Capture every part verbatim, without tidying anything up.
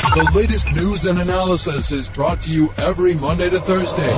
The latest news and analysis is brought to you every Monday to Thursday.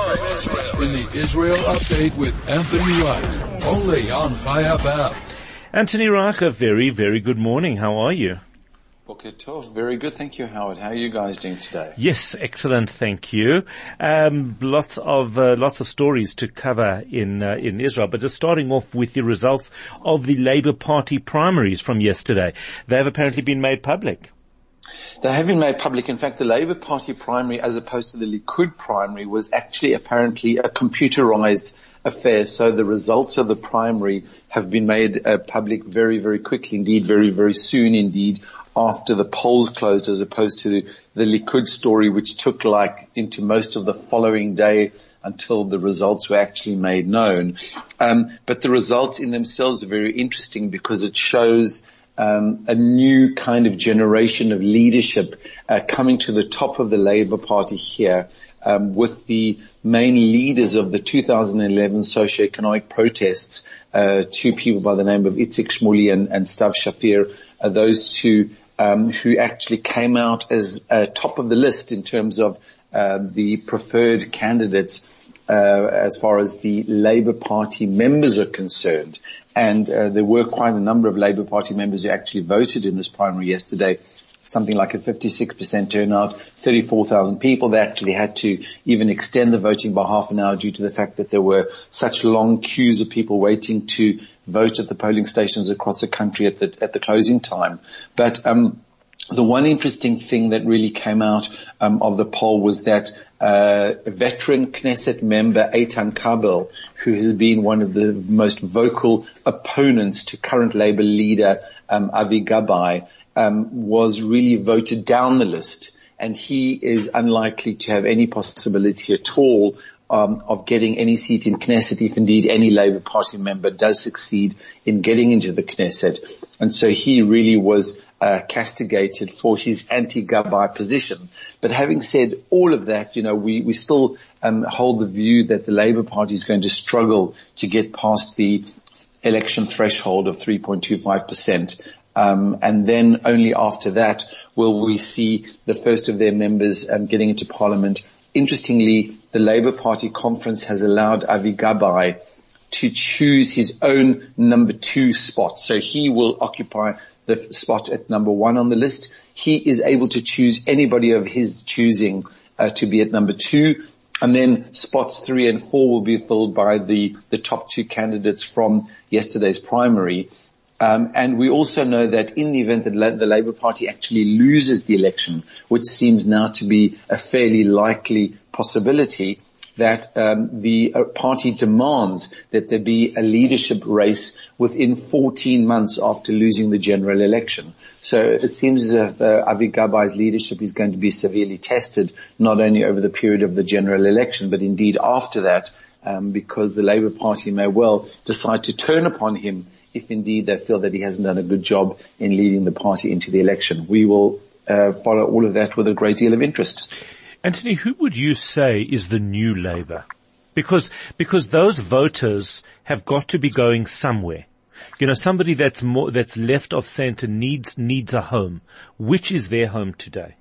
Live in the Israel Update with Anthony Reich. Only on Chai F M. Anthony Reich, a very, very good morning. How are you? Okay, Tov. Very good. Thank you, Howard. How are you guys doing today? Yes, excellent. Thank you. Um, lots of, uh, lots of stories to cover in, uh, in Israel, but just starting off with the results of the Labour Party primaries from yesterday. They have apparently been made public. They have been made public. In fact, the Labour Party primary, as opposed to the Likud primary, was actually apparently a computerized affair. So the results of the primary have been made uh, public very, very quickly indeed, very, very soon indeed, after the polls closed, as opposed to the, the Likud story, which took like into most of the following day until the results were actually made known. Um, but the results in themselves are very interesting because it shows Um, a new kind of generation of leadership uh, coming to the top of the Labour Party here, um, with the main leaders of the two thousand eleven socioeconomic protests, uh, two people by the name of Itzik Shmuli and, and Stav Shafir, uh, those two um, who actually came out as uh, top of the list in terms of uh, the preferred candidates uh, as far as the Labour Party members are concerned. And uh, there were quite a number of Labour Party members who actually voted in this primary yesterday, something like a fifty-six percent turnout, thirty-four thousand people. They actually had to even extend the voting by half an hour due to the fact that there were such long queues of people waiting to vote at the polling stations across the country at the at the closing time. But um the one interesting thing that really came out um, of the poll was that uh, a veteran Knesset member, Eitan Kabel, who has been one of the most vocal opponents to current Labour leader um, Avi Gabay, um, was really voted down the list. And he is unlikely to have any possibility at all Um, of getting any seat in Knesset, if indeed any Labour Party member does succeed in getting into the Knesset. And so he really was uh, castigated for his anti-Gabay position. But having said all of that, you know, we, we still um, hold the view that the Labour Party is going to struggle to get past the election threshold of three point two five percent. Um, and then only after that will we see the first of their members um, getting into Parliament. Interestingly, the Labour Party conference has allowed Avi Gabay to choose his own number two spot. So he will occupy the spot at number one on the list. He is able to choose anybody of his choosing uh, to be at number two. And then spots three and four will be filled by the, the top two candidates from yesterday's primary. Um, and we also know that in the event that La- the Labour Party actually loses the election, which seems now to be a fairly likely possibility, that um, the uh, party demands that there be a leadership race within fourteen months after losing the general election. So it seems as if uh, Avi Gabay's leadership is going to be severely tested, not only over the period of the general election, but indeed after that, um, because the Labour Party may well decide to turn upon him if indeed they feel that he hasn't done a good job in leading the party into the election. We will uh, follow all of that with a great deal of interest. Anthony, who would you say is the new Labour? Because, because those voters have got to be going somewhere. You know, somebody that's more, that's left of centre needs, needs a home. Which is their home today?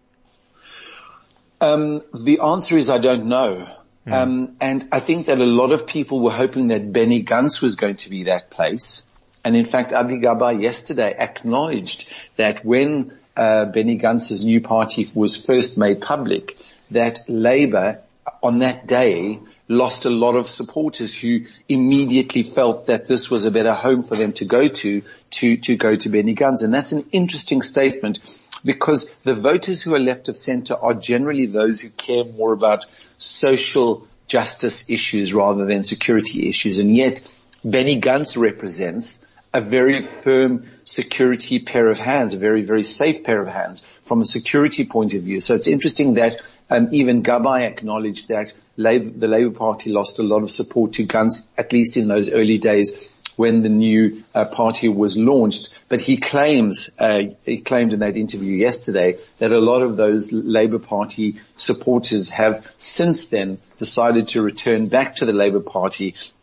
Um, the answer is I don't know. Mm. Um, and I think that a lot of people were hoping that Benny Gantz was going to be that place. And in fact, Avi Gabay yesterday acknowledged that when uh, Benny Gantz's new party was first made public, that Labour on that day lost a lot of supporters who immediately felt that this was a better home for them to go to, to, to go to Benny Gantz. And that's an interesting statement because the voters who are left of centre are generally those who care more about social justice issues rather than security issues. And yet Benny Gantz represents a very firm security pair of hands, a very, very safe pair of hands from a security point of view. So it's interesting that um, even Gabay acknowledged that Labour, the Labour Party lost a lot of support to Gantz, at least in those early days when the new uh, party was launched. But he claims, uh, he claimed in that interview yesterday that a lot of those Labour Party supporters have since then decided to return back to the Labour Party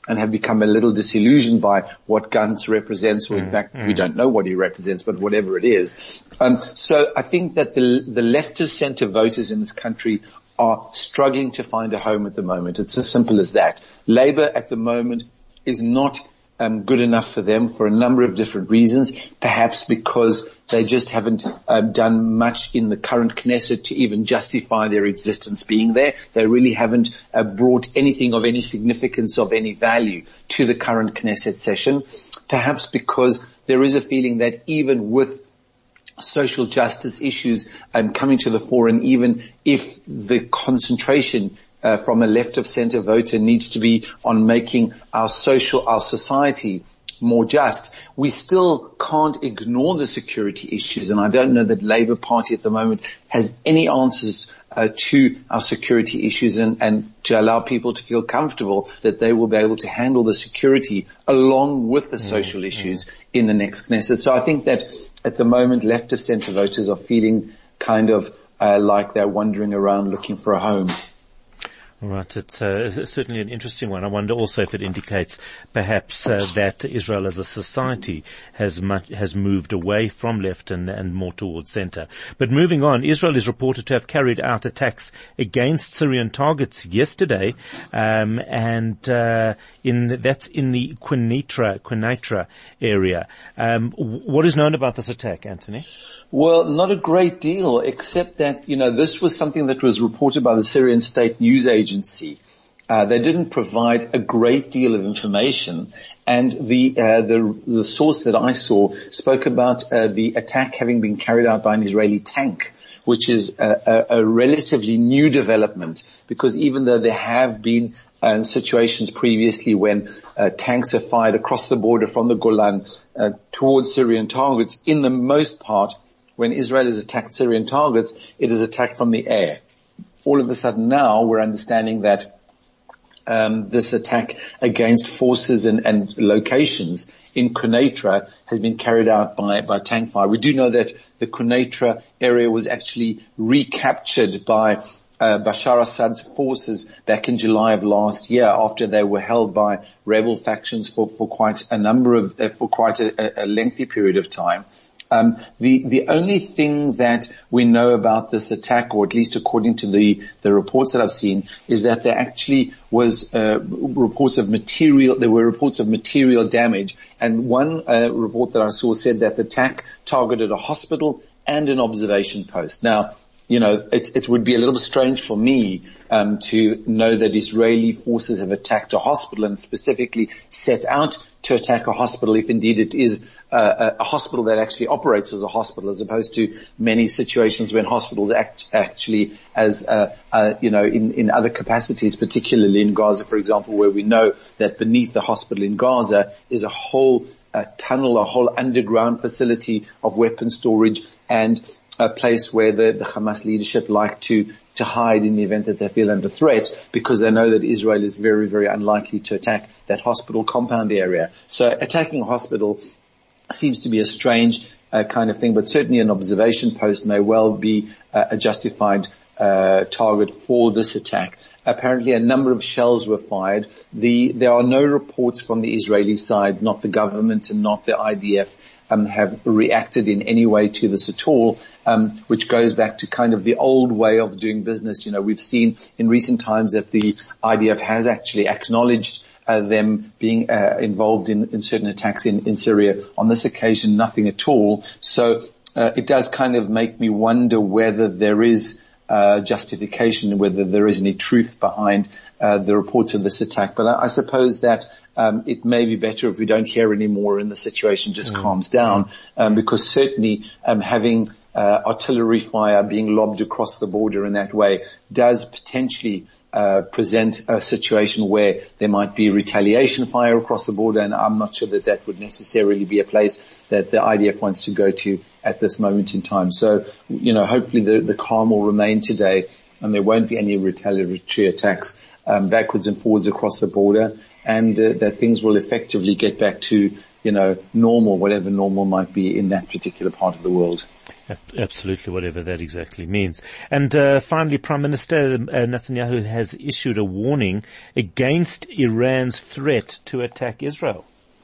and have become a little disillusioned by what Gantz represents, or in fact, we don't know what he represents, but whatever it is. Um, so I think that the, the leftist center voters in this country are struggling to find a home at the moment. It's as simple as that. Labour at the moment is not um, good enough for them for a number of different reasons, perhaps because they just haven't um, done much in the current Knesset to even justify their existence being there. They really haven't uh, brought anything of any significance, of any value to the current Knesset session, perhaps because there is a feeling that even with social justice issues um, coming to the fore, and even if the concentration uh, from a left of center voter needs to be on making our social, our society more just, we still can't ignore the security issues. And I don't know that Labour Party at the moment has any answers uh, to our security issues, and, and to allow people to feel comfortable that they will be able to handle the security along with the social mm, issues mm. in the next Knesset. So I think that at the moment, left of centre voters are feeling kind of uh, like they're wandering around looking for a home. Right, it's uh, certainly an interesting one. I wonder also if it indicates perhaps uh, that Israel as a society has much, has moved away from left and, and more towards center. But moving on, Israel is reported to have carried out attacks against Syrian targets yesterday, um, and uh, in that's in the Quneitra Quneitra area. Um, what is known about this attack, Anthony? Well, not a great deal, except that, you know, this was something that was reported by the Syrian State News Agency. Uh, they didn't provide a great deal of information, and the uh, the the source that I saw spoke about uh, the attack having been carried out by an Israeli tank, which is a, a, a relatively new development, because even though there have been um, situations previously when uh, tanks are fired across the border from the Golan uh, towards Syrian targets, in the most part, when Israel has attacked Syrian targets, it is attacked from the air. All of a sudden now we're understanding that um, this attack against forces and, and locations in Quneitra has been carried out by, by tank fire. We do know that the Quneitra area was actually recaptured by uh, Bashar Assad's forces back in July of last year, after they were held by rebel factions for, for quite a number of, uh, for quite a, a lengthy period of time. Um, the, the only thing that we know about this attack, or at least according to the, the reports that I've seen, is that there actually was, uh, reports of material, there were reports of material damage. And one, uh, report that I saw said that the attack targeted a hospital and an observation post. Now, you know, it, it would be a little strange for me, um, to know that Israeli forces have attacked a hospital and specifically set out to attack a hospital, if indeed it is uh, a hospital that actually operates as a hospital, as opposed to many situations when hospitals act actually as, uh, uh, you know, in, in other capacities, particularly in Gaza, for example, where we know that beneath the hospital in Gaza is a whole uh, tunnel, a whole underground facility of weapon storage, and a place where the, the Hamas leadership like to, to hide in the event that they feel under threat, because they know that Israel is very, very unlikely to attack that hospital compound area. So attacking a hospital seems to be a strange uh, kind of thing, but certainly an observation post may well be uh, a justified uh, target for this attack. Apparently a number of shells were fired. The, there are no reports from the Israeli side, not the government and not the I D F, Um, have reacted in any way to this at all, um, which goes back to kind of the old way of doing business. You know, we've seen in recent times that the I D F has actually acknowledged uh, them being uh, involved in, in certain attacks in, in Syria. On this occasion, nothing at all. So uh, it does kind of make me wonder whether there is uh, justification, whether there is any truth behind uh, the reports of this attack. But I, I suppose that Um, it may be better if we don't hear any more and the situation just mm. calms down, um, because certainly um, having uh, artillery fire being lobbed across the border in that way does potentially uh, present a situation where there might be retaliation fire across the border, and I'm not sure that that would necessarily be a place that the I D F wants to go to at this moment in time. So, you know, hopefully the, the calm will remain today and there won't be any retaliatory attacks um, backwards and forwards across the border, and uh, that things will effectively get back to, you know, normal, whatever normal might be in that particular part of the world. Absolutely, whatever that exactly means. And uh, finally, Prime Minister uh, Netanyahu has issued a warning against Iran's threat to attack Israel.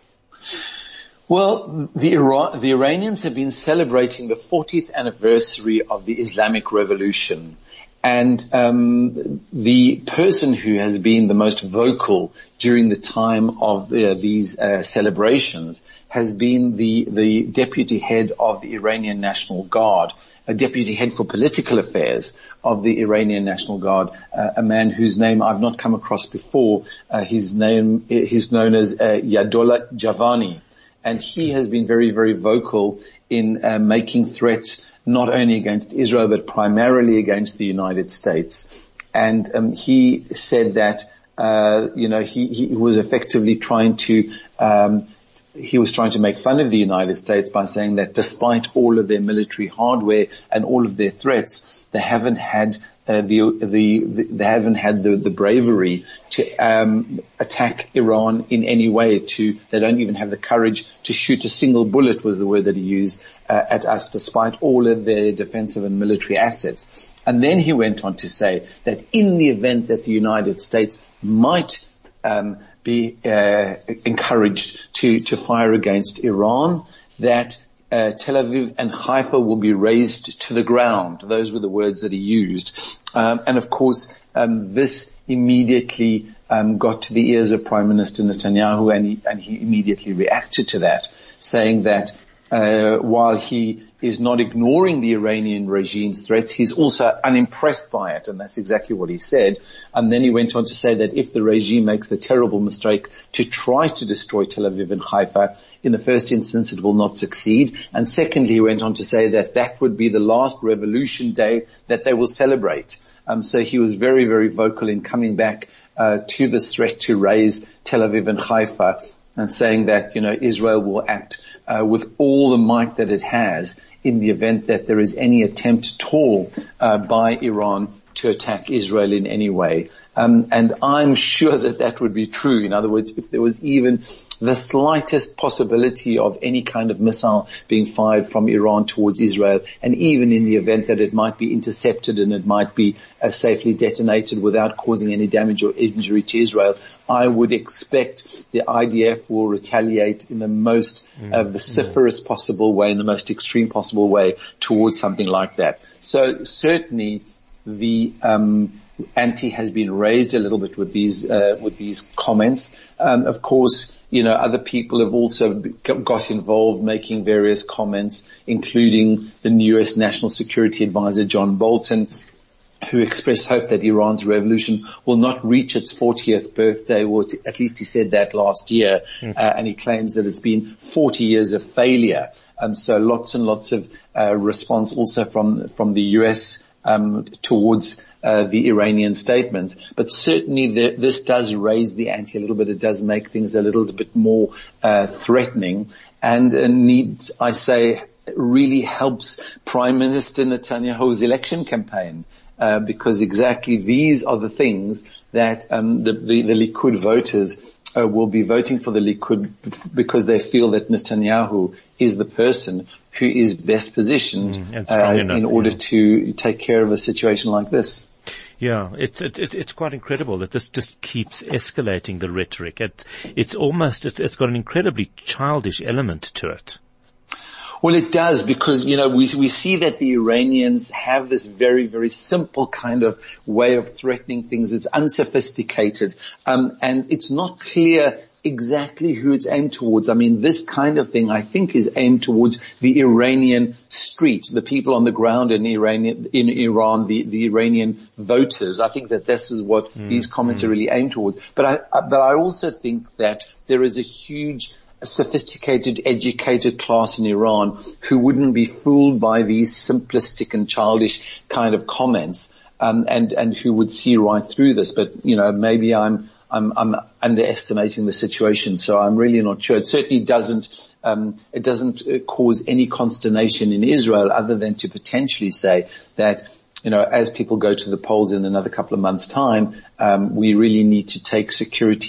Well, the, Iran, the Iranians have been celebrating the fortieth anniversary of the Islamic Revolution. And um, the person who has been the most vocal during the time of uh, these uh, celebrations has been the, the deputy head of the Iranian National Guard, a deputy head for political affairs of the Iranian National Guard, uh, a man whose name I've not come across before. Uh, his name is known as uh, Yadollah Javani. And he has been very, very vocal in uh, making threats not only against Israel, but primarily against the United States. And um, he said that, uh, you know, he, he was effectively trying to, um, he was trying to make fun of the United States by saying that despite all of their military hardware and all of their threats, they haven't had uh, the, the, the, they haven't had the, the bravery to um, attack Iran in any way. To they don't even have the courage to shoot a single bullet, was the word that he used, uh, at us, despite all of their defensive and military assets. And then he went on to say that in the event that the United States might um, be uh, encouraged to to fire against Iran, that Uh, Tel Aviv and Haifa will be razed to the ground. Those were the words that he used. Um, and of course, um, this immediately um, got to the ears of Prime Minister Netanyahu, and he, and he immediately reacted to that, saying that uh, while he is not ignoring the Iranian regime's threats, he's also unimpressed by it, and that's exactly what he said. And then he went on to say that if the regime makes the terrible mistake to try to destroy Tel Aviv and Haifa, in the first instance it will not succeed. And secondly, he went on to say that that would be the last revolution day that they will celebrate. Um, so he was very, very vocal in coming back uh, to this threat to raise Tel Aviv and Haifa, and saying that, you know, Israel will act uh, with all the might that it has in the event that there is any attempt at all uh, by Iran to attack Israel in any way. Um, and I'm sure that that would be true. In other words, if there was even the slightest possibility of any kind of missile being fired from Iran towards Israel, and even in the event that it might be intercepted and it might be uh, safely detonated without causing any damage or injury to Israel, I would expect the I D F will retaliate in the most uh, vociferous possible way, in the most extreme possible way towards something like that. So certainly the um ante has been raised a little bit with these uh, with these comments. Um, of course, you know, other people have also got involved, making various comments, including the U S National Security Advisor John Bolton, who expressed hope that Iran's revolution will not reach its fortieth birthday, or at least he said that last year, mm. uh, and he claims that it's been forty years of failure. And so lots and lots of uh, response also from from the U S Um, towards uh, the Iranian statements. But certainly the, this does raise the ante a little bit. It does make things a little bit more uh, threatening, and uh, needs, I say, really helps Prime Minister Netanyahu's election campaign, uh, because exactly these are the things that um, the, the, the Likud voters uh, will be voting for the Likud, because they feel that Netanyahu is the person who is best positioned mm, uh, enough, in order yeah. to take care of a situation like this. Yeah, it's it, it, it's quite incredible that this just keeps escalating the rhetoric. It, it's almost it's, it's got an incredibly childish element to it. Well, it does, because, you know, we we see that the Iranians have this very, very simple kind of way of threatening things. It's unsophisticated, um, and it's not clear exactly who it's aimed towards. I mean, this kind of thing, I think, is aimed towards the Iranian street, the people on the ground in Iran, in Iran, the, the Iranian voters. I think that this is what mm, these comments mm. are really aimed towards. But I, but I also think that there is a huge, sophisticated, educated class in Iran who wouldn't be fooled by these simplistic and childish kind of comments, um, and, and who would see right through this. But, you know, maybe I'm, I'm, I'm underestimating the situation, so I'm really not sure. It certainly doesn't, um, it doesn't uh, cause any consternation in Israel, other than to potentially say that, you know, as people go to the polls in another couple of months' time, um, we really need to take security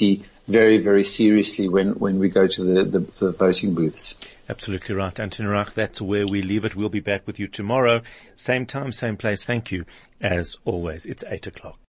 very, very seriously when, when we go to the, the, the voting booths. Absolutely right. Anthony Reich, that's where we leave it. We'll be back with you tomorrow. Same time, same place. Thank you. As always, it's eight o'clock.